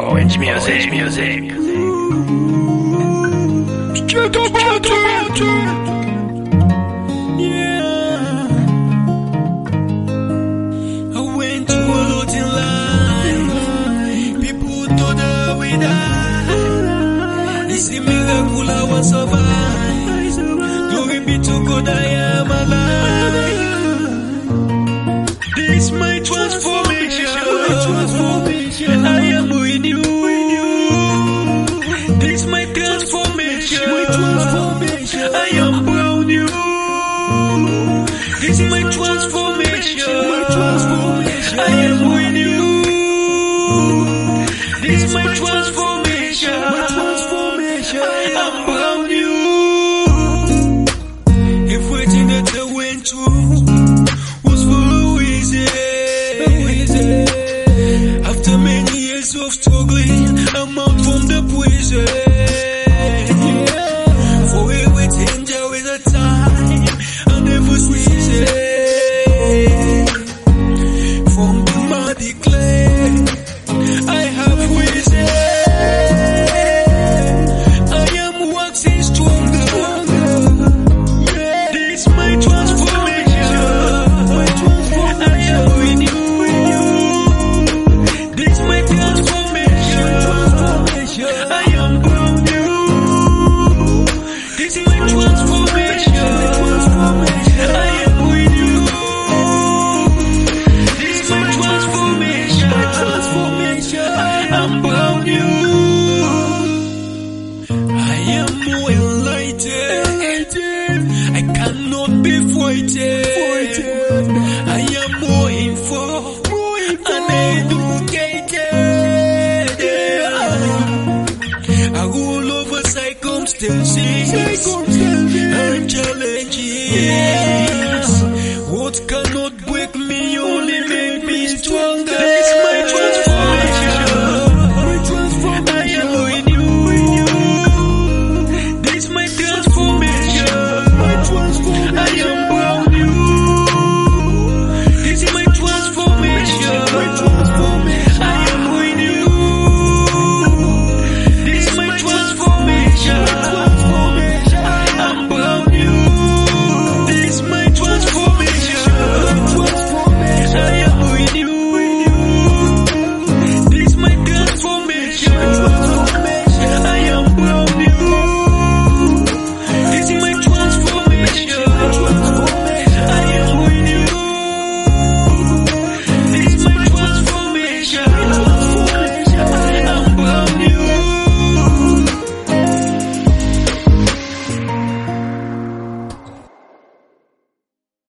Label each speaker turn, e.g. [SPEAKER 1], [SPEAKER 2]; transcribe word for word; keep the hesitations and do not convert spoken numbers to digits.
[SPEAKER 1] Orange music, music, music.
[SPEAKER 2] Straight up about yeah. I went to a lot in life. People thought I would die. They see miracle I will survive. Glory be to God, I am alive. This my transformation. I am with you. This my transformation. I am proud you. This my transformation. I am with you. This my transformation. I'm proud you. Everything that I went through was for a reason. After many years of struggling, I'm out from the prison. For everything there is a time, I never season. From the muddy clay, I have risen. I am waxing stronger. This my transformation. I am with you. This my transformation. I am proud you. This my transformation. I am with you. This my transformation. I'm proud you. I am more enlightened. I cannot be frightened. I am more informed and educated. I roll over circumstances and challenges.